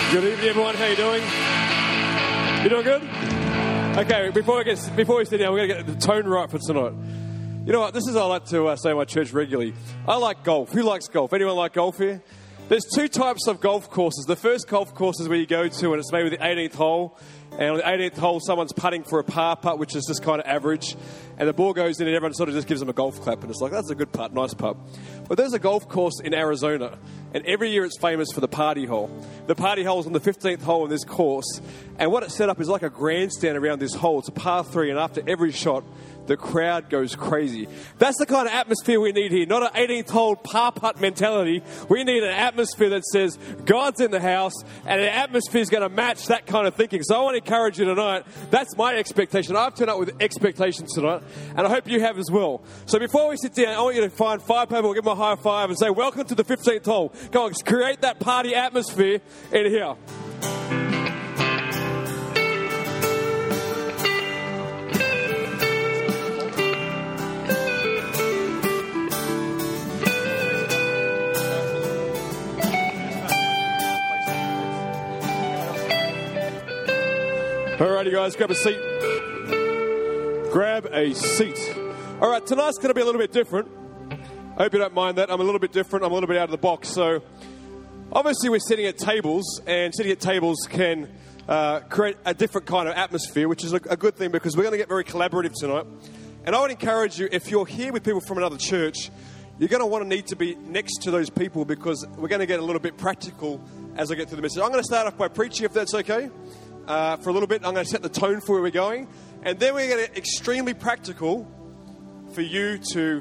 Good evening, everyone. How you doing? You doing good? Okay, before we sit down, we're going to get the tone right for tonight. You know what? This is what I like to say in my church regularly. I like golf. Who likes golf? Anyone like golf here? There's two types of golf courses. The first golf course is where you go to and it's maybe the 18th hole. And on the 18th hole, someone's putting for a par putt, which is just kind of average. And the ball goes in and everyone sort of just gives them a golf clap. And it's like, that's a good putt, nice putt. But there's a golf course in Arizona. And every year it's famous for the party hole. The party hole is on the 15th hole in this course. And what it's set up is like a grandstand around this hole. It's a par 3. And after every shot, the crowd goes crazy. That's the kind of atmosphere we need here. Not an 18th hole par putt mentality. We need an atmosphere that says God's in the house, and an atmosphere is going to match that kind of thinking. So I want to encourage you tonight. That's my expectation. I've turned up with expectations tonight, and I hope you have as well. So before we sit down, I want you to find 5 people, give them a high five, and say, welcome to the 15th hole. Go on, create that party atmosphere in here. Alrighty, guys, grab a seat. Grab a seat. All right, tonight's going to be a little bit different. I hope you don't mind that. I'm a little bit different. I'm a little bit out of the box. So, obviously, we're sitting at tables, and sitting at tables can create a different kind of atmosphere, which is a good thing because we're going to get very collaborative tonight. And I would encourage you, if you're here with people from another church, you're going to need to be next to those people because we're going to get a little bit practical as I get through the message. I'm going to start off by preaching, if that's okay. For a little bit, I'm going to set the tone for where we're going. And then we're going to get extremely practical for you to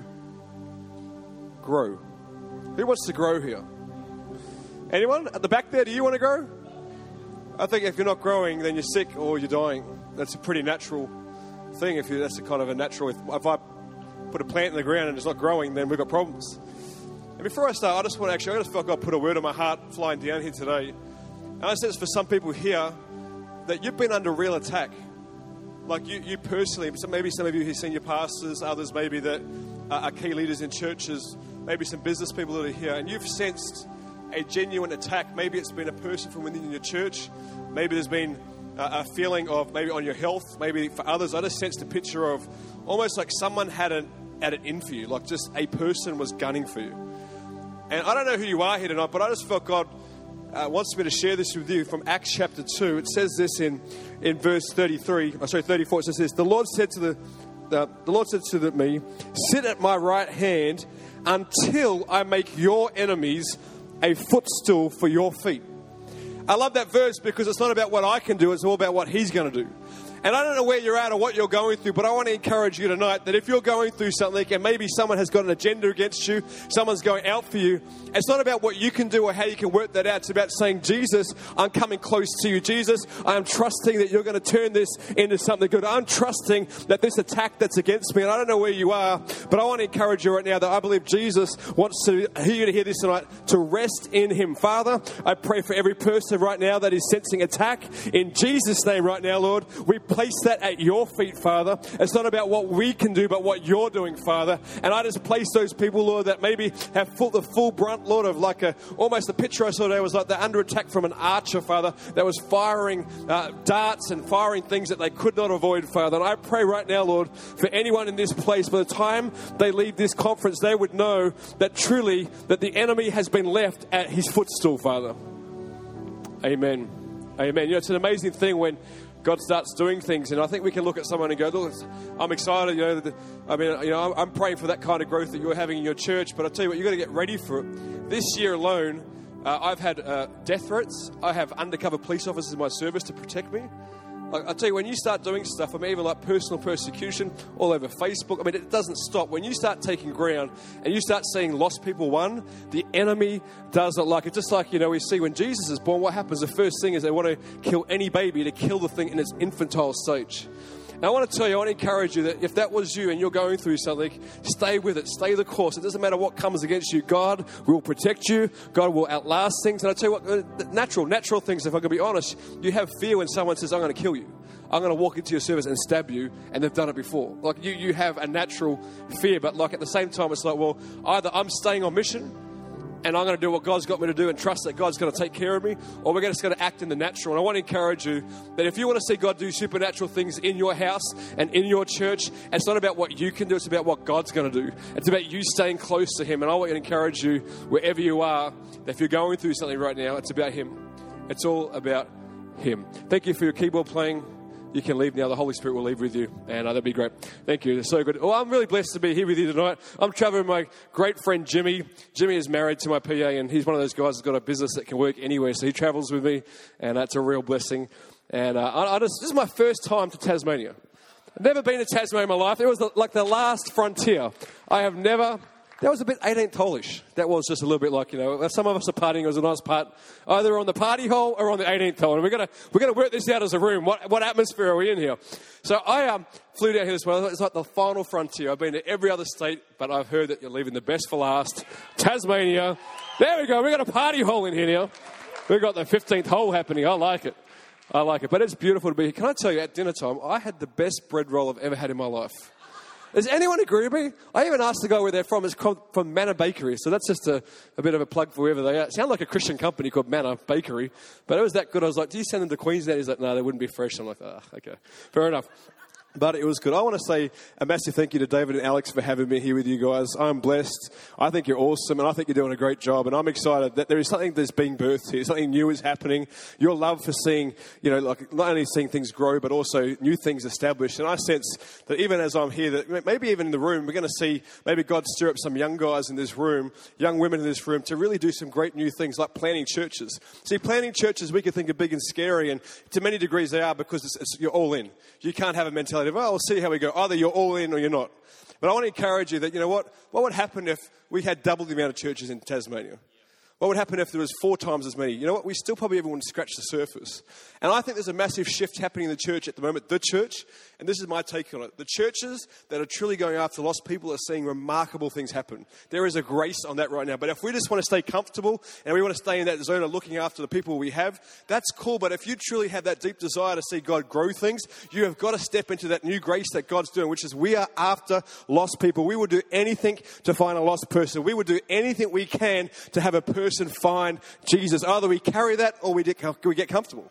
grow. Who wants to grow here? Anyone? At the back there, do you want to grow? I think if you're not growing, then you're sick or you're dying. That's a pretty natural thing. That's a kind of a natural... If I put a plant in the ground and it's not growing, then we've got problems. And before I start, I just feel like God put a word on my heart flying down here today. And I said it's for some people here that you've been under real attack. Like you personally, maybe some of you who senior pastors, others maybe that are key leaders in churches, maybe some business people that are here, and you've sensed a genuine attack. Maybe it's been a person from within your church. Maybe there's been a feeling of maybe on your health. Maybe for others, I just sensed a picture of almost like someone had it in for you, like just a person was gunning for you. And I don't know who you are here tonight, but I just felt God wants me to share this with you from Acts chapter 2. It says this in verse 34. It says this: The Lord said to me, "Sit at my right hand until I make your enemies a footstool for your feet." I love that verse because it's not about what I can do; it's all about what He's going to do. And I don't know where you're at or what you're going through, but I want to encourage you tonight that if you're going through something and maybe someone has got an agenda against you, someone's going out for you, it's not about what you can do or how you can work that out. It's about saying, Jesus, I'm coming close to you. Jesus, I am trusting that you're going to turn this into something good. I'm trusting that this attack that's against me, and I don't know where you are, but I want to encourage you right now that I believe Jesus wants you to hear this tonight, to rest in Him. Father, I pray for every person right now that is sensing attack. In Jesus' name right now, Lord, we place that at your feet, Father. It's not about what we can do, but what you're doing, Father. And I just place those people, Lord, that maybe have the full brunt, Lord, of like almost the picture I saw today was like they're under attack from an archer, Father, that was firing darts and firing things that they could not avoid, Father. And I pray right now, Lord, for anyone in this place, by the time they leave this conference, they would know that truly that the enemy has been left at his footstool, Father. Amen. Amen. You know, it's an amazing thing when God starts doing things, and I think we can look at someone and go, look, I'm excited, I'm praying for that kind of growth that you're having in your church, but I tell you what, you've got to get ready for it. This year alone, I've had death threats. I have undercover police officers in my service to protect me. I tell you, when you start doing stuff, even like personal persecution all over Facebook, it doesn't stop. When you start taking ground and you start seeing lost people won, the enemy does not like it. Just like, we see when Jesus is born, what happens? The first thing is they want to kill any baby, to kill the thing in its infantile stage. Now, I want to tell you, I want to encourage you that if that was you and you're going through something, stay with it, stay the course. It doesn't matter what comes against you. God will protect you. God will outlast things. And I tell you what, natural things, if I can be honest, you have fear when someone says, I'm going to kill you. I'm going to walk into your service and stab you, and they've done it before. Like, you have a natural fear, but like at the same time, it's like, well, either I'm staying on mission and I'm going to do what God's got me to do and trust that God's going to take care of me, or we're just going to act in the natural. And I want to encourage you that if you want to see God do supernatural things in your house and in your church, it's not about what you can do, it's about what God's going to do. It's about you staying close to Him. And I want to encourage you, wherever you are, that if you're going through something right now, it's about Him. It's all about Him. Thank you for your keyboard playing. You can leave now. The Holy Spirit will leave with you, and that'd be great. Thank you. It's so good. Well, I'm really blessed to be here with you tonight. I'm traveling with my great friend Jimmy. Jimmy is married to my PA, and he's one of those guys that's got a business that can work anywhere, so he travels with me, and that's a real blessing. And this is my first time to Tasmania. I've never been to Tasmania in my life. It was like the last frontier. I have never... That was a bit 18th hole-ish. That was just a little bit like, some of us are partying. It was a nice part, either on the party hole or on the 18th hole. And we're gonna work this out as a room. What atmosphere are we in here? So I flew down here this morning. It's like the final frontier. I've been to every other state, but I've heard that you're leaving the best for last. Tasmania. There we go. We've got a party hole in here now. We've got the 15th hole happening. I like it. But it's beautiful to be here. Can I tell you, at dinner time, I had the best bread roll I've ever had in my life. Does anyone agree with me? I even asked the guy where they're from. It's from Manna Bakery. So that's just a bit of a plug for whoever they are. It sounded like a Christian company called Manna Bakery. But it was that good. I was like, do you send them to Queensland? He's like, no, they wouldn't be fresh. I'm like, okay. Fair enough. But it was good. I want to say a massive thank you to David and Alex for having me here with you guys. I'm blessed. I think you're awesome, and I think you're doing a great job. And I'm excited that there is something that's being birthed here. Something new is happening. Your love for seeing, like not only seeing things grow, but also new things established. And I sense that even as I'm here, that maybe even in the room, we're going to see maybe God stir up some young guys in this room, young women in this room, to really do some great new things like planting churches. See, planting churches, we can think are big and scary, and to many degrees they are, because you're all in. You can't have a mentality of, we'll see how we go. Either you're all in or you're not. But I want to encourage you that, what would happen if we had double the amount of churches in Tasmania? What would happen if there was 4 times as many? You know what? We still probably even wouldn't scratch the surface. And I think there's a massive shift happening in the church at the moment. The church, and this is my take on it, the churches that are truly going after lost people are seeing remarkable things happen. There is a grace on that right now. But if we just want to stay comfortable and we want to stay in that zone of looking after the people we have, that's cool. But if you truly have that deep desire to see God grow things, you have got to step into that new grace that God's doing, which is we are after lost people. We will do anything to find a lost person. We will do anything we can to have a person find Jesus. Either we carry that or we get comfortable.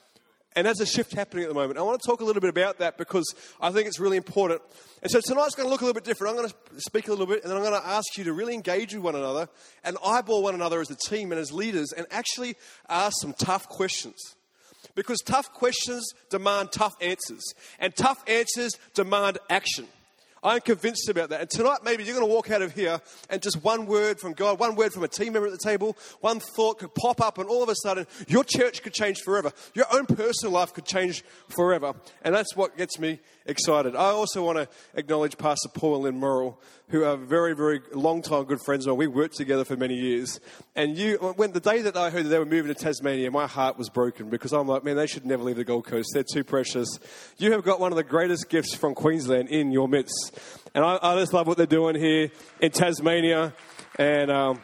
And there's a shift happening at the moment. I want to talk a little bit about that because I think it's really important. And so tonight's going to look a little bit different. I'm going to speak a little bit, and then I'm going to ask you to really engage with one another and eyeball one another as a team and as leaders and actually ask some tough questions. Because tough questions demand tough answers, and tough answers demand action. I'm convinced about that. And tonight, maybe you're going to walk out of here and just one word from God, one word from a team member at the table, one thought could pop up, and all of a sudden, your church could change forever. Your own personal life could change forever. And that's what gets me excited. I also want to acknowledge Pastor Paul and Lynn Murrell, who are very, very long-time good friends of mine. We worked together for many years. And when the day that I heard that they were moving to Tasmania, my heart was broken because I'm like, man, they should never leave the Gold Coast. They're too precious. You have got one of the greatest gifts from Queensland in your midst. And I just love what they're doing here in Tasmania. And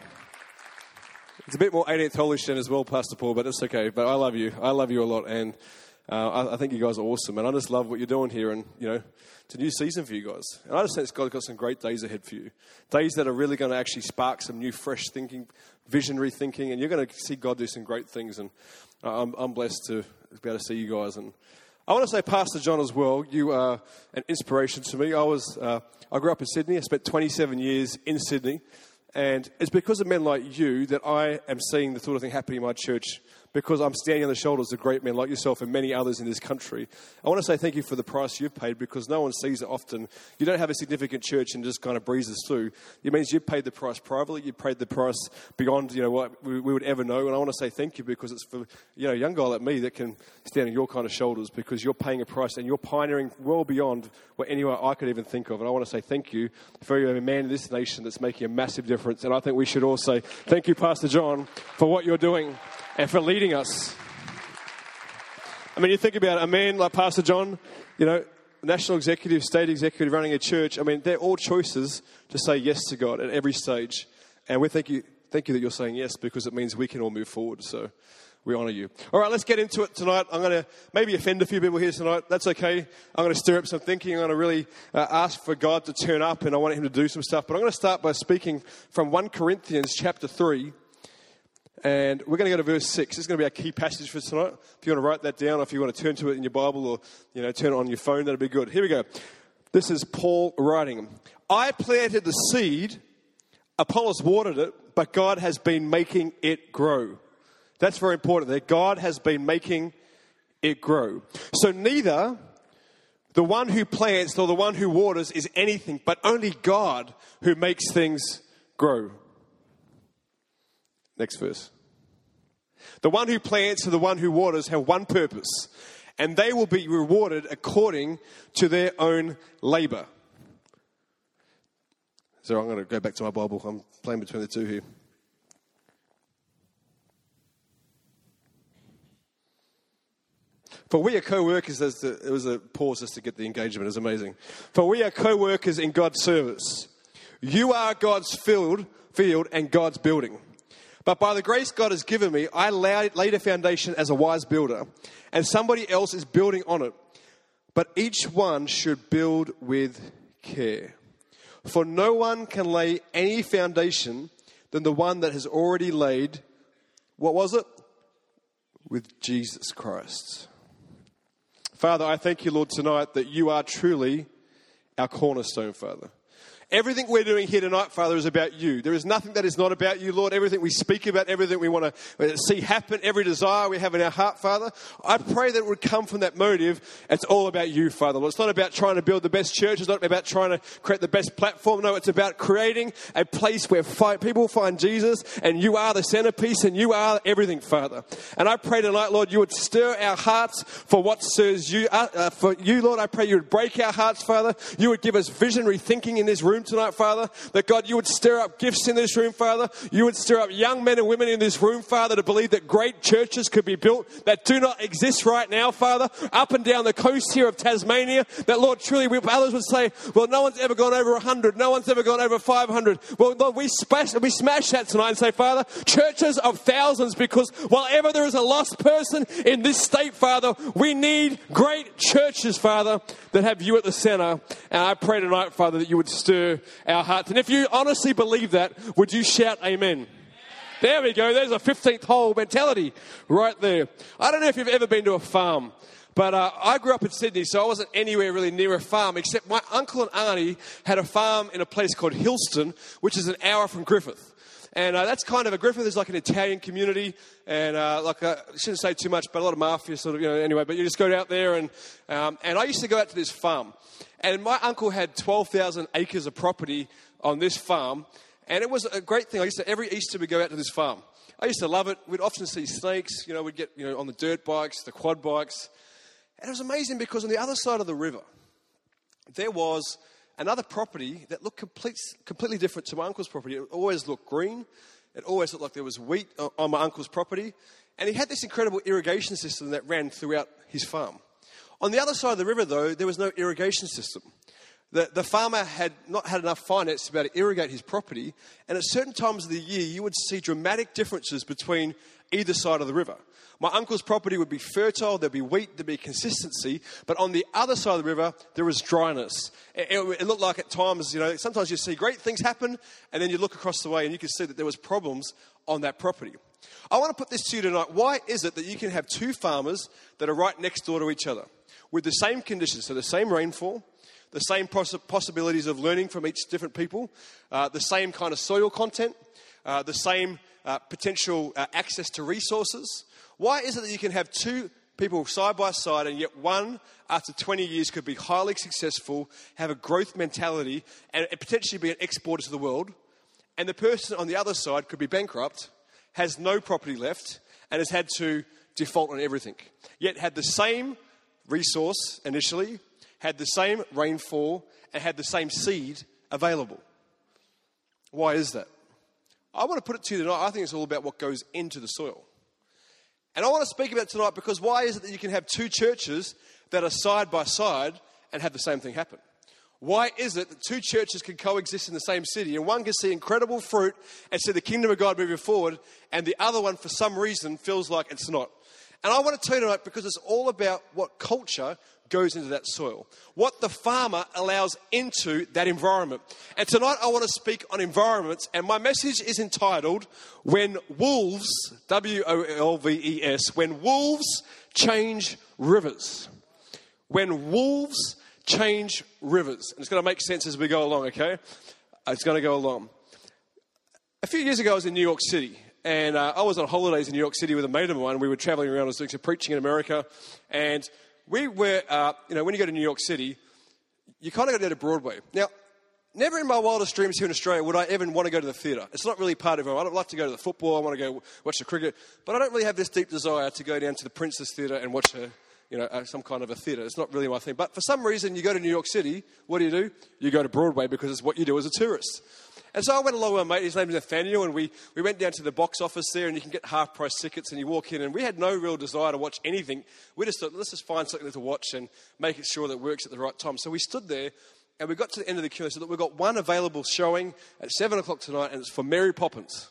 it's a bit more 18th hole-ish than as well, Pastor Paul, but it's okay. But I love you. I love you a lot. And I think you guys are awesome. And I just love what you're doing here. And, it's a new season for you guys. And I just think God's got some great days ahead for you. Days that are really going to actually spark some new, fresh thinking, visionary thinking. And you're going to see God do some great things. And I'm blessed to be able to see you guys. And I want to say, Pastor John, as well, you are an inspiration to me. I grew up in Sydney. I spent 27 years in Sydney. And it's because of men like you that I am seeing the sort of thing happening in my church, because I'm standing on the shoulders of great men like yourself and many others in this country. I want to say thank you for the price you've paid, because no one sees it often. You don't have a significant church and just kind of breezes through. It means you've paid the price privately. You've paid the price beyond what we would ever know. And I want to say thank you, because it's for a young guy like me that can stand on your kind of shoulders, because you're paying a price and you're pioneering well beyond what anyone I could even think of. And I want to say thank you for you're a man in this nation that's making a massive difference. And I think we should all say thank you, Pastor John, for what you're doing and for leading us. I mean, you think about a man like Pastor John, national executive, state executive, running a church. I mean, they're all choices to say yes to God at every stage. And we thank you that you're saying yes, because it means we can all move forward. So We honor you. All right, let's get into it tonight. I'm going to maybe offend a few people here tonight. That's okay. I'm going to stir up some thinking. I'm going to really ask for God to turn up, and I want him to do some stuff. But I'm going to start by speaking from 1 Corinthians chapter 3. And we're going to go to verse 6. This is going to be our key passage for tonight. If you want to write that down, or if you want to turn to it in your Bible, or turn it on your phone, that'd be good. Here we go. This is Paul writing. I planted the seed, Apollos watered it, but God has been making it grow. That's very important there. God has been making it grow. So neither the one who plants nor the one who waters is anything, but only God who makes things grow. Next verse. The one who plants and the one who waters have one purpose, and they will be rewarded according to their own labor. So I'm going to go back to my Bible. I'm playing between the two here. For we are co-workers, it was a pause just to get the engagement, it was amazing. For we are co-workers in God's service. You are God's field and God's building. But by the grace God has given me, I laid a foundation as a wise builder, and somebody else is building on it. But each one should build with care. For no one can lay any foundation than the one that has already laid, what was it? With Jesus Christ. Father, I thank you, Lord, tonight that you are truly our cornerstone, Father. Everything we're doing here tonight, Father, is about you. There is nothing that is not about you, Lord. Everything we speak about, everything we want to see happen, every desire we have in our heart, Father, I pray that it would come from that motive. It's all about you, Father, Lord. It's not about trying to build the best church. It's not about trying to create the best platform. No, it's about creating a place where people find Jesus, and you are the centerpiece, and you are everything, Father. And I pray tonight, Lord, you would stir our hearts for what serves you. For you, Lord, I pray you would break our hearts, Father. You would give us visionary thinking in this room tonight, Father, that God, you would stir up gifts in this room, Father. You would stir up young men and women in this room, Father, to believe that great churches could be built that do not exist right now, Father, up and down the coast here of Tasmania, that, Lord, truly others would say, well, no one's ever gone over 100, no one's ever gone over 500. Well, Lord, we smash that tonight and say, Father, churches of thousands, because while ever there is a lost person in this state, Father, we need great churches, Father, that have you at the center. And I pray tonight, Father, that you would stir our hearts. And if you honestly believe that, would you shout amen? There we go. There's a 15th hole mentality right there. I don't know if you've ever been to a farm, but I grew up in Sydney, so I wasn't anywhere really near a farm, except my uncle and auntie had a farm in a place called Hillston, which is an hour from Griffith. And that's kind of Griffith is like an Italian community, and I shouldn't say too much, but a lot of mafia sort of, anyway, but you just go out there, and I used to go out to this farm. And my uncle had 12,000 acres of property on this farm, and it was a great thing. Every Easter we'd go out to this farm. I used to love it. We'd often see snakes, we'd get, on the dirt bikes, the quad bikes. And it was amazing because on the other side of the river, there was another property that looked completely different to my uncle's property. It always looked green. It always looked like there was wheat on my uncle's property. And he had this incredible irrigation system that ran throughout his farm. On the other side of the river, though, there was no irrigation system. The farmer had not had enough finance to be able to irrigate his property, and at certain times of the year, you would see dramatic differences between either side of the river. My uncle's property would be fertile, there'd be wheat, there'd be consistency, but on the other side of the river, there was dryness. It looked like at times, sometimes you see great things happen, and then you look across the way and you can see that there was problems on that property. I want to put this to you tonight. Why is it that you can have two farmers that are right next door to each other with the same conditions, so the same rainfall, the same possibilities of learning from each different people, the same kind of soil content, the same potential access to resources? Why is it that you can have two people side by side and yet one, after 20 years, could be highly successful, have a growth mentality, and potentially be an exporter to the world, and the person on the other side could be bankrupt, has no property left, and has had to default on everything, yet had the same resource initially, had the same rainfall, and had the same seed available? Why is that? I want to put it to you tonight. I think it's all about what goes into the soil. And I want to speak about it tonight because why is it that you can have two churches that are side by side and have the same thing happen? Why is it that two churches can coexist in the same city and one can see incredible fruit and see the kingdom of God moving forward, and the other one, for some reason, feels like it's not? And I want to tell you tonight, because it's all about what culture goes into that soil, what the farmer allows into that environment. And tonight I want to speak on environments, and my message is entitled, When Wolves, W-O-L-V-E-S, When Wolves Change Rivers. When wolves change rivers. And it's going to make sense as we go along, okay? It's going to go along. A few years ago I was in New York City, and I was on holidays in New York City with a mate of mine. We were traveling around, I was doing some preaching in America, and we were, when you go to New York City, you kind of got to go to Broadway. Now, never in my wildest dreams here in Australia would I ever want to go to the theatre. It's not really part of it. I'd like to go to the football, I want to go watch the cricket, but I don't really have this deep desire to go down to the Princess Theatre and watch some kind of a theatre. It's not really my thing. But for some reason, you go to New York City, what do? You go to Broadway, because it's what you do as a tourist. And so I went along with my mate, his name is Nathaniel, and we went down to the box office there, and you can get half-price tickets, and you walk in, and we had no real desire to watch anything. We just thought, let's just find something to watch and make it sure that it works at the right time. So we stood there, and we got to the end of the queue and said, look, we've got one available showing at 7 o'clock tonight, and it's for Mary Poppins.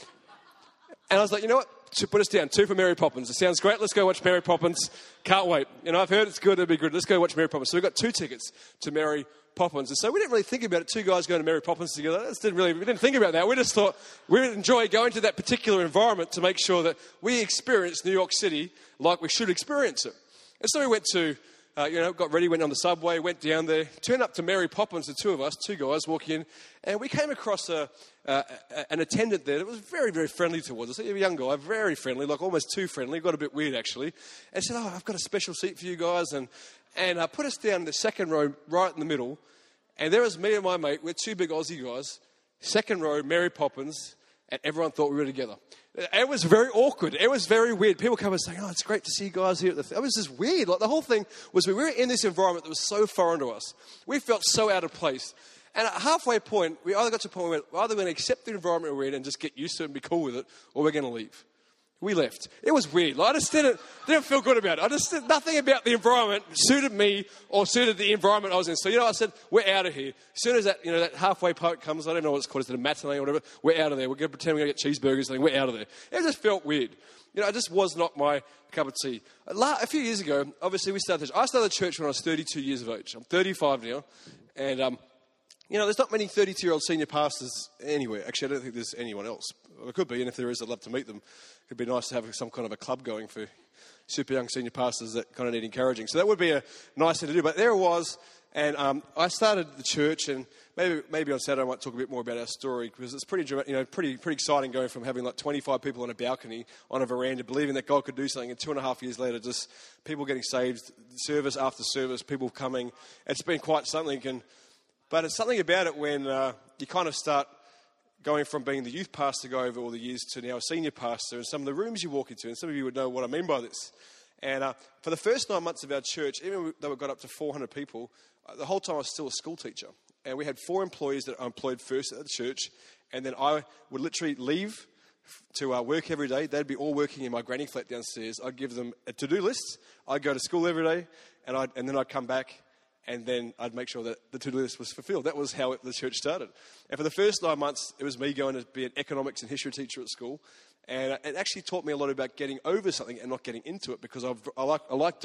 And I was like, you know what? Put us down, 2 for Mary Poppins. It sounds great. Let's go watch Mary Poppins. Can't wait. I've heard it's good. It'll be good. Let's go watch Mary Poppins. So we got 2 tickets to Mary Poppins. And so we didn't really think about it. 2 guys going to Mary Poppins together. We didn't think about that. We just thought we would enjoy going to that particular environment to make sure that we experience New York City like we should experience it. And so we went to, got ready, went on the subway, went down there, turned up to Mary Poppins, the 2 of us, 2 guys walking in, and we came across an attendant there that was very, very friendly towards us. A young guy, very friendly, like almost too friendly, got a bit weird actually, and said, I've got a special seat for you guys, and put us down in the second row right in the middle, and there was me and my mate, we're 2 big Aussie guys, second row, Mary Poppins, and everyone thought we were together. It was very awkward. It was very weird. People come and say, it's great to see you guys here. It was just weird. Like the whole thing was we were in this environment that was so foreign to us. We felt so out of place. And at halfway point, we either got to a point where we're either going to accept the environment we're in and just get used to it and be cool with it, or we're going to leave. We left. It was weird. Like, I just didn't feel good about it. Nothing about the environment suited me or suited the environment I was in. So, I said, we're out of here. As soon as that halfway point comes, I don't know what it's called, is it a matinee or whatever? We're out of there. We're going to pretend we're going to get cheeseburgers and something. We're out of there. It just felt weird. It just was not my cup of tea. A few years ago, obviously, I started church when I was 32 years of age. I'm 35 now. And, there's not many 32-year-old senior pastors anywhere. Actually, I don't think there's anyone else. Well, there could be, and if there is, I'd love to meet them. It'd be nice to have some kind of a club going for super young senior pastors that kind of need encouraging. So that would be a nice thing to do. But there it was, and I started the church, and maybe on Saturday I might talk a bit more about our story, because it's pretty exciting going from having like 25 people on a balcony, on a veranda, believing that God could do something, and 2.5 years later, just people getting saved, service after service, people coming. It's been quite something. But it's something about it when you kind of start going from being the youth pastor guy over all the years to now a senior pastor, and some of the rooms you walk into, and some of you would know what I mean by this. And for the first 9 months of our church, even though we got up to 400 people, the whole time I was still a school teacher. And we had 4 employees that I employed first at the church, and then I would literally leave to work every day. They'd be all working in my granny flat downstairs. I'd give them a to-do list. I'd go to school every day, and then I'd come back, and then I'd make sure that the to-do list was fulfilled. That was how the church started. And for the first 9 months, it was me going to be an economics and history teacher at school. And it actually taught me a lot about getting over something and not getting into it, because I like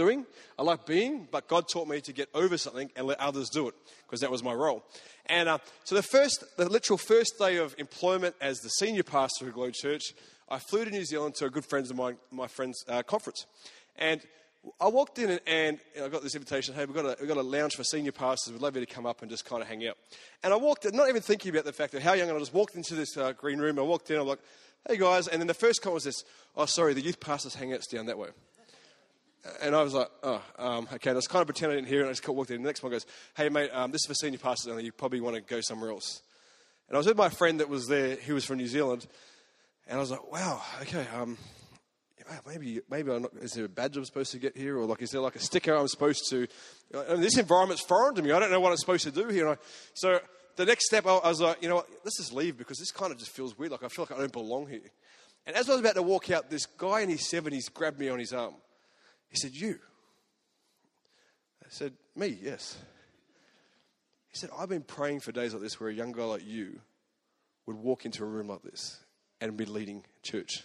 being, but God taught me to get over something and let others do it, because that was my role. And so the literal first day of employment as the senior pastor of Glow Church, I flew to New Zealand to a good friend of mine, my friend's conference. And I walked in and I got this invitation, hey, we've got a lounge for senior pastors, we'd love you to come up and just kind of hang out. And I walked in, not even thinking about the fact of how young, and I just walked into this green room, I walked in, I'm like, hey guys, and then the first comment was this, oh sorry, the youth pastors hangout's down that way. And I was like, okay, and I was kind of pretending I didn't hear it, and I just walked in. The next one goes, hey mate, this is for senior pastors only, you probably want to go somewhere else. And I was with my friend that was there, who was from New Zealand, and I was like, wow, okay, maybe I'm not, is there a badge I'm supposed to get here? Or is there like a sticker I'm supposed to, this environment's foreign to me, I don't know what I'm supposed to do here. So the next step, I was like, you know what, let's just leave, because this kind of just feels weird, like I feel like I don't belong here. And as I was about to walk out, this guy in his 70s grabbed me on his arm. He said, you? I said, me, yes. He said, I've been praying for days like this where a young guy like you would walk into a room like this and be leading church.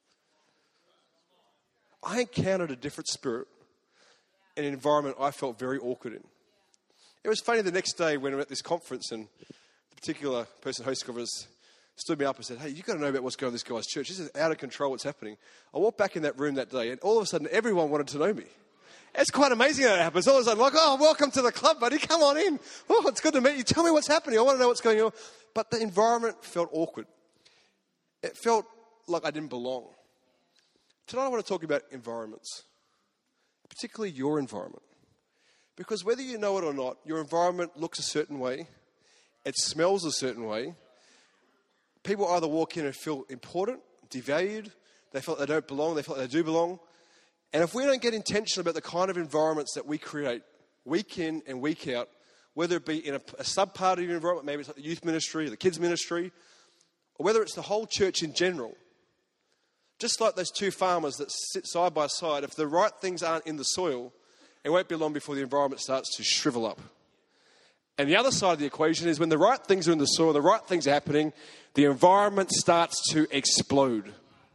I encountered a different spirit in an environment I felt very awkward in. It was funny the next day when we were at this conference and the particular person hosting conference stood me up and said, hey, you've got to know about what's going on in this guy's church. This is out of control what's happening. I walked back in that room that day and all of a sudden everyone wanted to know me. It's quite amazing how that happens. All of a sudden, like, oh, welcome to the club, buddy. Come on in. Oh, it's good to meet you. Tell me what's happening. I want to know what's going on. But the environment felt awkward. It felt like I didn't belong. Tonight I want to talk about environments, particularly your environment. Because whether you know it or not, your environment looks a certain way. It smells a certain way. People either walk in and feel important, devalued. They feel they don't belong. They feel they do belong. And if we don't get intentional about the kind of environments that we create week in and week out, whether it be in a sub-part of your environment, maybe it's like the youth ministry, or the kids ministry, or whether it's the whole church in general, just like those two farmers that sit side by side, if the right things aren't in the soil, it won't be long before the environment starts to shrivel up. And the other side of the equation is when the right things are in the soil, the right things are happening, the environment starts to explode.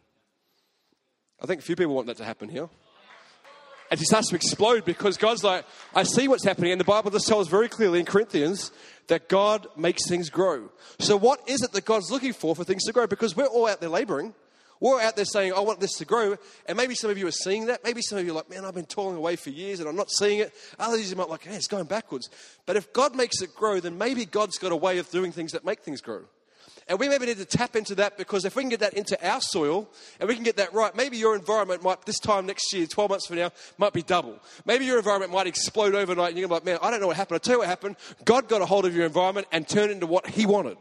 I think a few people want that to happen here. And it starts to explode because God's like, I see what's happening. And the Bible just tells us very clearly in Corinthians that God makes things grow. So what is it that God's looking for things to grow? Because we're all out there laboring. We're out there saying, I want this to grow. And maybe some of you are seeing that. Maybe some of you are like, man, I've been toiling away for years and I'm not seeing it. Others of you might be like, hey, it's going backwards. But if God makes it grow, then maybe God's got a way of doing things that make things grow. And we maybe need to tap into that because if we can get that into our soil and we can get that right, maybe your environment might, this time next year, 12 months from now, might be double. Maybe your environment might explode overnight and you're going to be like, man, I don't know what happened. I'll tell you what happened. God got a hold of your environment and turned it into what he wanted.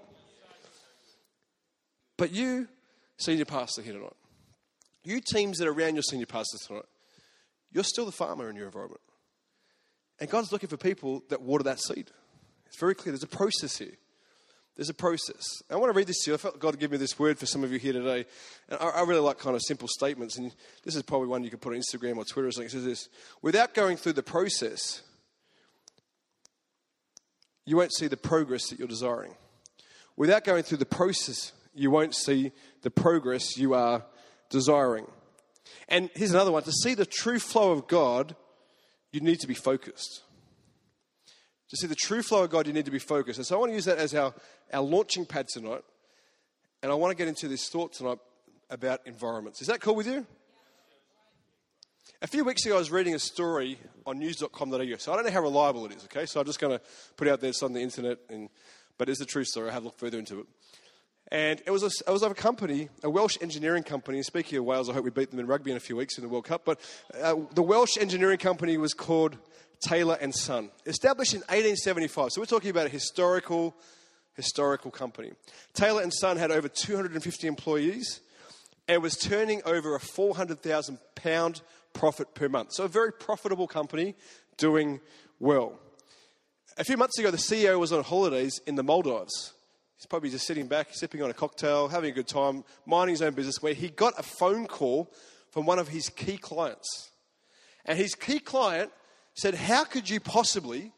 But you, senior pastor here tonight, you teams that are around your senior pastors tonight, you're still the farmer in your environment. And God's looking for people that water that seed. It's very clear. There's a process here. There's a process. I want to read this to you. I felt God gave me this word for some of you here today. And I really like kind of simple statements. And this is probably one you could put on Instagram or Twitter or something. It says this: without going through the process, you won't see the progress that you're desiring. Without going through the process, you won't see the progress you are desiring. And here's another one. To see the true flow of God, you need to be focused. To see the true flow of God, you need to be focused. And so I want to use that as our launching pad tonight. And I want to get into this thought tonight about environments. Is that cool with you? A few weeks ago, I was reading a story on news.com.au. So I don't know how reliable it is, okay? So I'm just going to put it out there. It's on the internet. But it's a true story. I have looked further into it. And it was of a company, a Welsh engineering company. And speaking of Wales, I hope we beat them in rugby in a few weeks in the World Cup. But the Welsh engineering company was called Taylor & Son, established in 1875. So we're talking about a historical company. Taylor & Son had over 250 employees and was turning over a £400,000 profit per month. So a very profitable company doing well. A few months ago, the CEO was on holidays in the Maldives. He's probably just sitting back, sipping on a cocktail, having a good time, minding his own business, where he got a phone call from one of his key clients. And his key client said, how could you possibly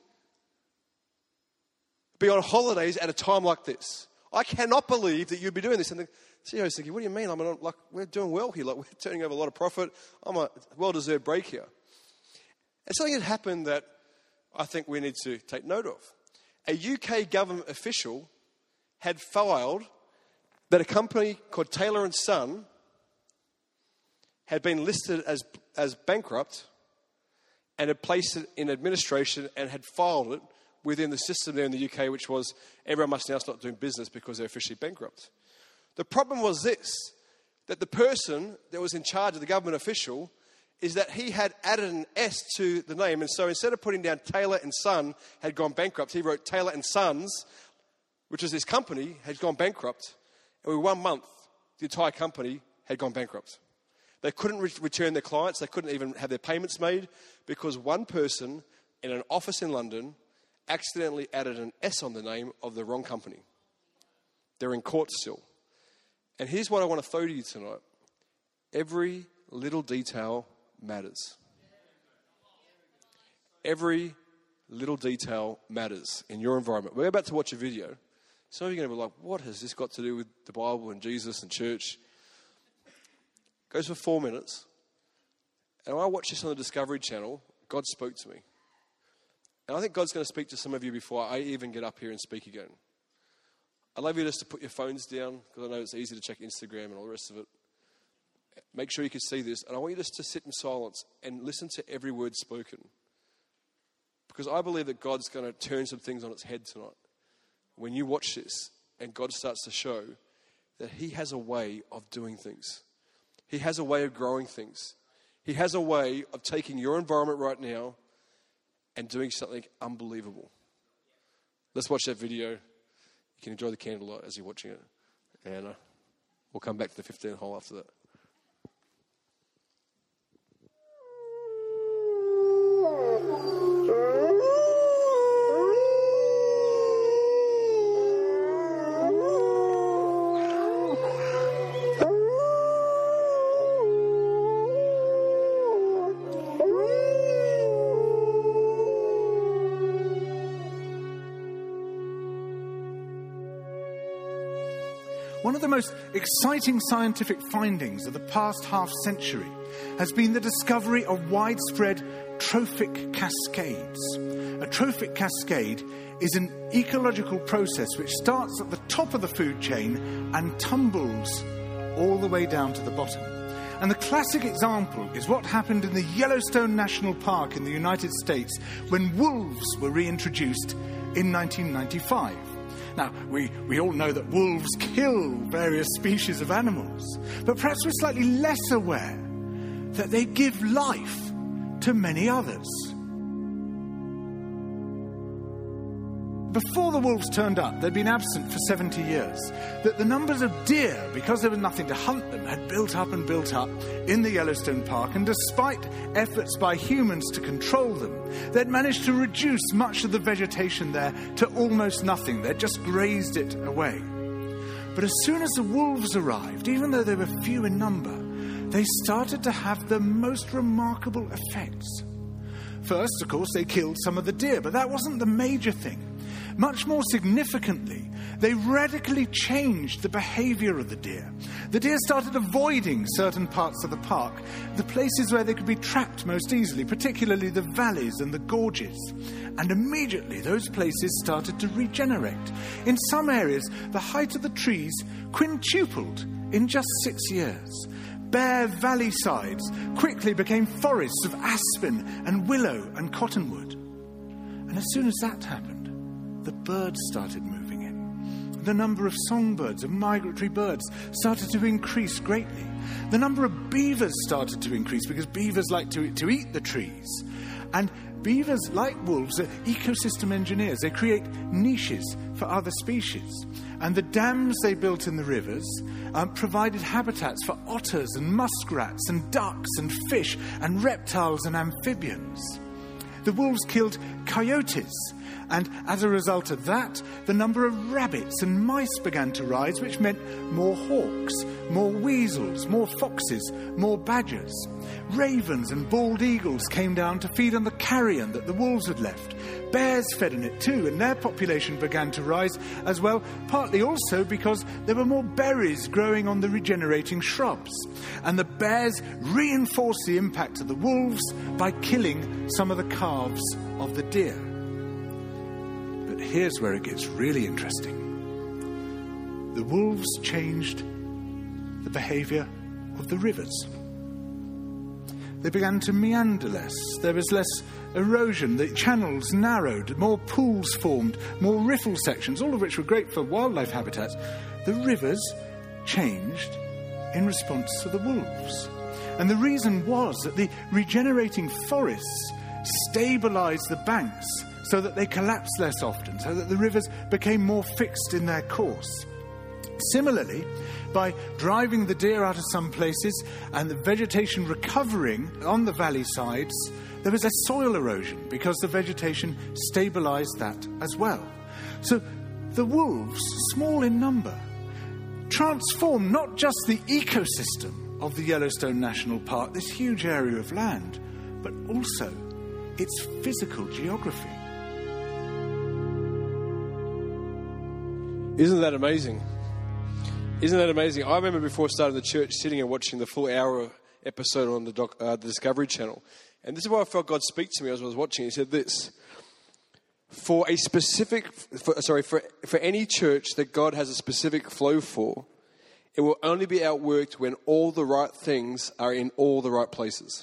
be on holidays at a time like this? I cannot believe that you'd be doing this. And the CEO is thinking, what do you mean? I mean, like, we're doing well here. Like, we're turning over a lot of profit. I'm a well-deserved break here. And something had happened that I think we need to take note of. A UK government official had filed that a company called Taylor & Son had been listed as bankrupt and had placed it in administration and had filed it within the system there in the UK, which was everyone must now stop doing business because they're officially bankrupt. The problem was this, that the person that was in charge of the government official is that he had added an S to the name. And so instead of putting down Taylor & Son had gone bankrupt, he wrote Taylor & Sons, which is his company, had gone bankrupt. And within 1 month, the entire company had gone bankrupt. They couldn't return their clients. They couldn't even have their payments made because one person in an office in London accidentally added an S on the name of the wrong company. They're in court still. And here's what I want to throw to you tonight. Every little detail matters. Every little detail matters in your environment. We're about to watch a video. Some of you are going to be like, what has this got to do with the Bible and Jesus and church? It goes for 4 minutes. And when I watched this on the Discovery Channel, God spoke to me. And I think God's going to speak to some of you before I even get up here and speak again. I'd love you just to put your phones down, because I know it's easy to check Instagram and all the rest of it. Make sure you can see this. And I want you just to sit in silence and listen to every word spoken. Because I believe that God's going to turn some things on its head tonight. When you watch this and God starts to show that he has a way of doing things. He has a way of growing things. He has a way of taking your environment right now and doing something unbelievable. Let's watch that video. You can enjoy the candlelight as you're watching it. And we'll come back to the 15 hole after that. One of the most exciting scientific findings of the past half-century has been the discovery of widespread trophic cascades. A trophic cascade is an ecological process which starts at the top of the food chain and tumbles all the way down to the bottom. And the classic example is what happened in the Yellowstone National Park in the United States when wolves were reintroduced in 1995. Now, we all know that wolves kill various species of animals, but perhaps we're slightly less aware that they give life to many others. Before the wolves turned up, they'd been absent for 70 years, that the numbers of deer, because there was nothing to hunt them, had built up in the Yellowstone Park, and despite efforts by humans to control them, they'd managed to reduce much of the vegetation there to almost nothing. They'd just grazed it away. But as soon as the wolves arrived, even though they were few in number, they started to have the most remarkable effects. First, of course, they killed some of the deer, but that wasn't the major thing. Much more significantly, they radically changed the behavior of the deer. The deer started avoiding certain parts of the park, the places where they could be trapped most easily, particularly the valleys and the gorges. And immediately, those places started to regenerate. In some areas, the height of the trees quintupled in just 6 years. Bare valley sides quickly became forests of aspen and willow and cottonwood. And as soon as that happened, the birds started moving in. The number of songbirds, of migratory birds, started to increase greatly. The number of beavers started to increase because beavers like to eat the trees. And beavers, like wolves, are ecosystem engineers. They create niches for other species. And the dams they built in the rivers provided habitats for otters and muskrats and ducks and fish and reptiles and amphibians. The wolves killed coyotes, and as a result of that, the number of rabbits and mice began to rise, which meant more hawks, more weasels, more foxes, more badgers. Ravens and bald eagles came down to feed on the carrion that the wolves had left. Bears fed on it too, and their population began to rise as well, partly also because there were more berries growing on the regenerating shrubs. And the bears reinforced the impact of the wolves by killing some of the calves of the deer. But here's where it gets really interesting. The wolves changed the behavior of the rivers. They began to meander less. There was less erosion. The channels narrowed. More pools formed. More riffle sections, all of which were great for wildlife habitats. The rivers changed in response to the wolves. And the reason was that the regenerating forests stabilized the banks so that they collapsed less often, so that the rivers became more fixed in their course. Similarly, by driving the deer out of some places and the vegetation recovering on the valley sides, there was less soil erosion because the vegetation stabilized that as well. So the wolves, small in number, transformed not just the ecosystem of the Yellowstone National Park, this huge area of land, but also its physical geography. Isn't that amazing? Isn't that amazing? I remember before starting the church sitting and watching the full hour episode on the Discovery Channel. And this is why I felt God speak to me as I was watching. He said this: for any church that God has a specific flow for, it will only be outworked when all the right things are in all the right places.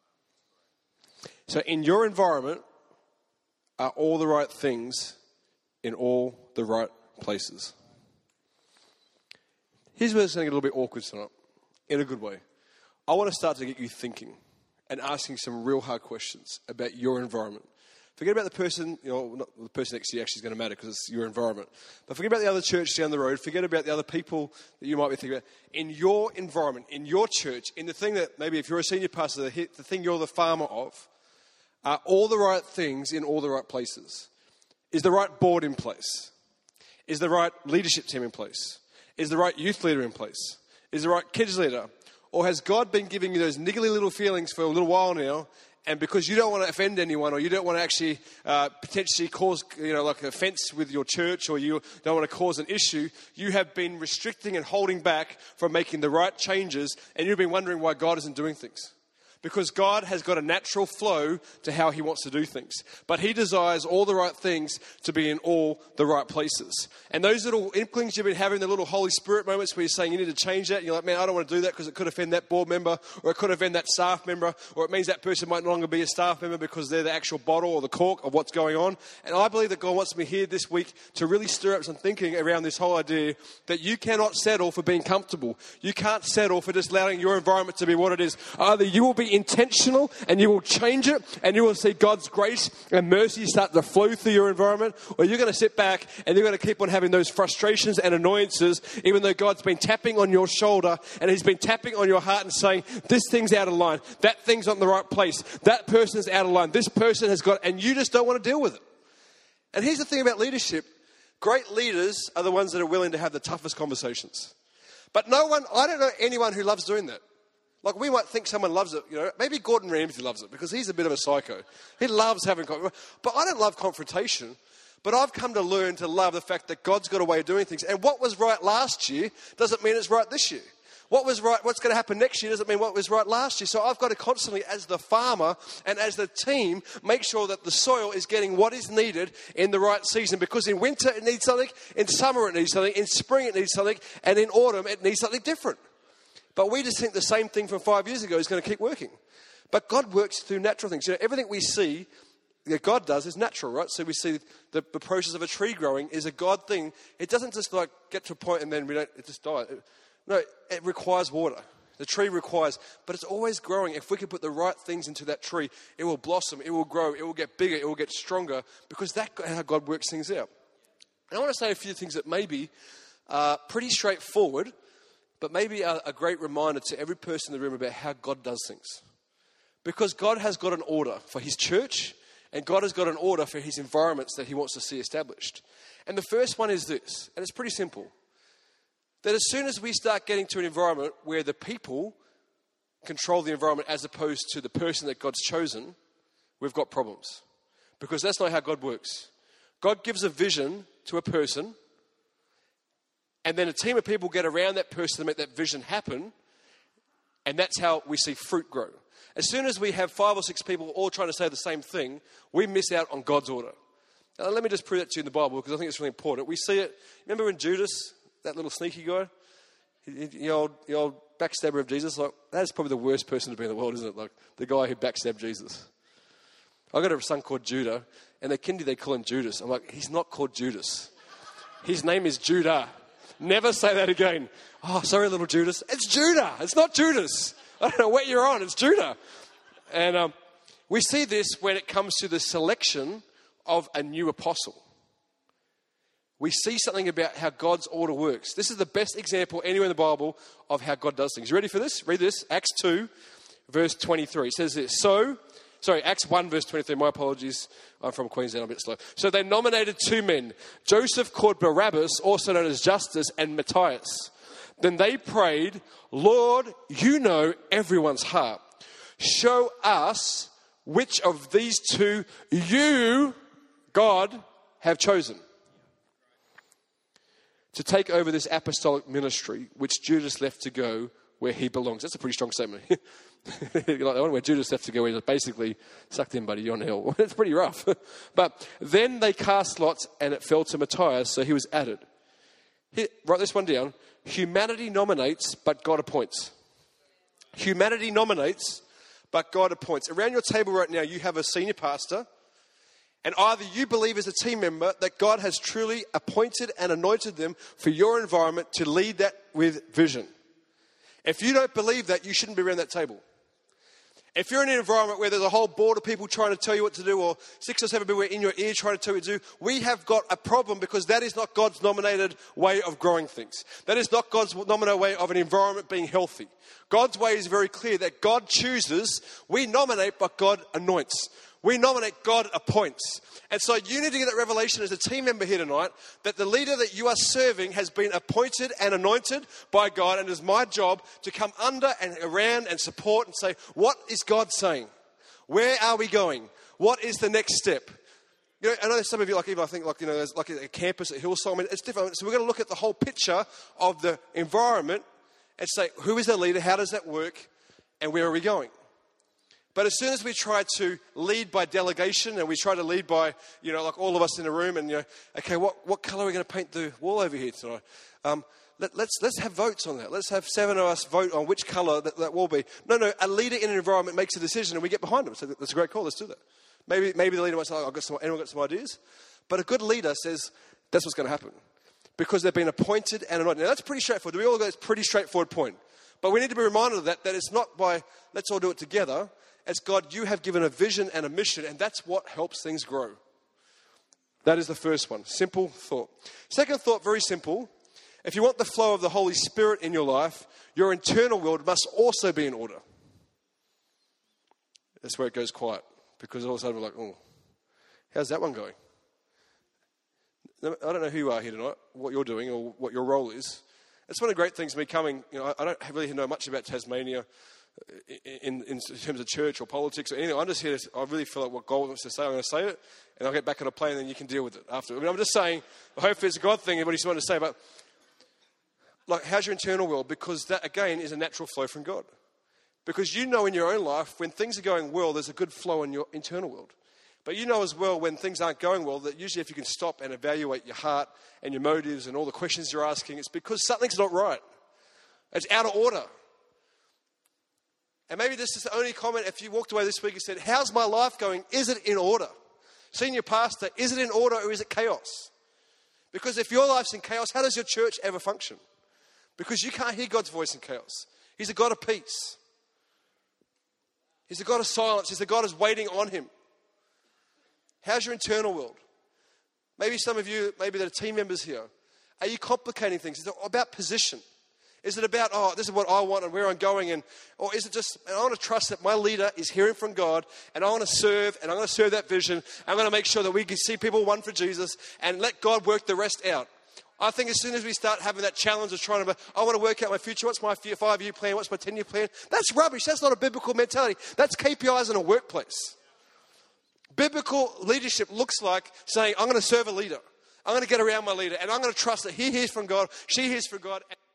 So in your environment are all the right things in all the right places. Here's where it's going to get a little bit awkward tonight, in a good way. I want to start to get you thinking and asking some real hard questions about your environment. Forget about the person, not the person next to you actually is going to matter because it's your environment. But forget about the other church down the road. Forget about the other people that you might be thinking about. In your environment, in your church, in the thing that maybe if you're a senior pastor, the thing you're the farmer of, are all the right things in all the right places? Is the right board in place? Is the right leadership team in place? Is the right youth leader in place? Is the right kids leader? Or has God been giving you those niggly little feelings for a little while now, and because you don't want to offend anyone, or you don't want to actually potentially cause like an offense with your church, or you don't want to cause an issue, you have been restricting and holding back from making the right changes, and you've been wondering why God isn't doing things. Because God has got a natural flow to how he wants to do things. But he desires all the right things to be in all the right places. And those little inklings you've been having, the little Holy Spirit moments where you're saying you need to change that. And you're like, man, I don't want to do that because it could offend that board member, or it could offend that staff member, or it means that person might no longer be a staff member because they're the actual bottle or the cork of what's going on. And I believe that God wants me here this week to really stir up some thinking around this whole idea that you cannot settle for being comfortable. You can't settle for just allowing your environment to be what it is. Either you will be intentional and you will change it and you will see God's grace and mercy start to flow through your environment, or you're going to sit back and you're going to keep on having those frustrations and annoyances even though God's been tapping on your shoulder and he's been tapping on your heart and saying, this thing's out of line, that thing's not in the right place, that person's out of line, this person has got, and you just don't want to deal with it. And here's the thing about leadership: great leaders are the ones that are willing to have the toughest conversations. But I don't know anyone who loves doing that. Like, we might think someone loves it, maybe Gordon Ramsay loves it because he's a bit of a psycho. He loves having confrontation. But I don't love confrontation. But I've come to learn to love the fact that God's got a way of doing things. And what was right last year doesn't mean it's right this year. What was right, what's going to happen next year doesn't mean what was right last year. So I've got to constantly, as the farmer and as the team, make sure that the soil is getting what is needed in the right season. Because in winter it needs something, in summer it needs something, in spring it needs something, and in autumn it needs something different. But we just think the same thing from 5 years ago is going to keep working. But God works through natural things. Everything we see that God does is natural, right? So we see the process of a tree growing is a God thing. It doesn't just like get to a point and then it just dies. No, it requires water. The tree requires, but it's always growing. If we can put the right things into that tree, it will blossom, it will grow, it will get bigger, it will get stronger, because that's how God works things out. And I want to say a few things that maybe are pretty straightforward, but maybe a great reminder to every person in the room about how God does things. Because God has got an order for his church, and God has got an order for his environments that he wants to see established. And the first one is this, and it's pretty simple. That as soon as we start getting to an environment where the people control the environment as opposed to the person that God's chosen, we've got problems. Because that's not how God works. God gives a vision to a person, and then a team of people get around that person to make that vision happen, and that's how we see fruit grow. As soon as we have 5 or 6 people all trying to say the same thing, we miss out on God's order. Now, let me just prove that to you in the Bible, because I think it's really important. We see it. Remember when Judas, that little sneaky guy, the old backstabber of Jesus, like, that's probably the worst person to be in the world, isn't it? Like, the guy who backstabbed Jesus. I got a son called Judah, and at Kindy they call him Judas. I'm like, he's not called Judas. His name is Judah. Never say that again. Oh, sorry, little Judas. It's Judah. It's not Judas. I don't know what you're on. It's Judah. And we see this when it comes to the selection of a new apostle. We see something about how God's order works. This is the best example anywhere in the Bible of how God does things. You ready for this? Read this. Acts 2, verse 23. It says this. Acts 1, verse 23. My apologies. I'm from Queensland. I'm a bit slow. So they nominated 2 men, Joseph called Barabbas, also known as Justus, and Matthias. Then they prayed, Lord, you know everyone's heart. Show us which of these 2 you, God, have chosen. to take over this apostolic ministry, which Judas left to go where he belongs. That's a pretty strong statement. Like, where Judas left to go, he's basically sucked in, buddy, you're on hell. It's pretty rough. But then they cast lots, and it fell to Matthias, so he was added. Write this one down. Humanity nominates, but God appoints. Humanity nominates, but God appoints. Around your table right now, you have a senior pastor, and either you believe as a team member that God has truly appointed and anointed them for your environment to lead that with vision. If you don't believe that, you shouldn't be around that table. If you're in an environment where there's a whole board of people trying to tell you what to do, or 6 or 7 people in your ear trying to tell you what to do, we have got a problem, because that is not God's nominated way of growing things. That is not God's nominated way of an environment being healthy. God's way is very clear that God chooses, we nominate, but God anoints. We nominate, God appoints. And so you need to get that revelation as a team member here tonight, that the leader that you are serving has been appointed and anointed by God, and it is my job to come under and around and support and say, what is God saying? Where are we going? What is the next step? You know, I know there's some of you, like even I think, like, you know, there's like a campus at Hillsong. I mean, it's different. So we're going to look at the whole picture of the environment and say, who is the leader? How does that work? And where are we going? But as soon as we try to lead by delegation, and we try to lead by, you know, like all of us in the room, and, you know, okay, what colour are we going to paint the wall over here tonight? Let's have votes on that. Let's have 7 of us vote on which colour that will be. No, a leader in an environment makes a decision, and we get behind them. So that's a great call. Let's do that. Maybe the leader might say, anyone got some ideas? But a good leader says, that's what's going to happen. Because they've been appointed and anointed. Now, that's pretty straightforward. We all got this pretty straightforward point. But we need to be reminded of that it's not by, let's all do it together. It's God, you have given a vision and a mission, and that's what helps things grow. That is the first one. Simple thought. Second thought, very simple. If you want the flow of the Holy Spirit in your life, your internal world must also be in order. That's where it goes quiet. Because all of a sudden we're like, oh, how's that one going? I don't know who you are here tonight, what you're doing or what your role is. It's one of the great things me coming, you know, I don't really know much about Tasmania in terms of church or politics or anything. I'm just here I really feel like what God wants to say, I'm going to say it, and I'll get back on a plane and then you can deal with it after. I mean, I'm just saying, I hope it's a God thing, what he's wanting to say, but like, how's your internal world? Because that, again, is a natural flow from God. Because you know in your own life, when things are going well, there's a good flow in your internal world. But you know as well, when things aren't going well, that usually if you can stop and evaluate your heart and your motives and all the questions you're asking, it's because something's not right. It's out of order. And maybe this is the only comment, if you walked away this week and said, how's my life going? Is it in order? Senior pastor, is it in order or is it chaos? Because if your life's in chaos, how does your church ever function? Because you can't hear God's voice in chaos. He's a God of peace. He's a God of silence. He's a God who's waiting on him. How's your internal world? Maybe some of you, maybe there are team members here. Are you complicating things? Is it about position? Is it about, oh, this is what I want and where I'm going? Or is it just, I want to trust that my leader is hearing from God, and I want to serve, and I'm going to serve that vision. I'm going to make sure that we can see people won for Jesus and let God work the rest out. I think as soon as we start having that challenge of trying to, I want to work out my future, what's my 5-year plan, what's my 10-year plan? That's rubbish. That's not a biblical mentality. That's KPIs in a workplace. Biblical leadership looks like saying, I'm going to serve a leader. I'm going to get around my leader, and I'm going to trust that he hears from God, she hears from God.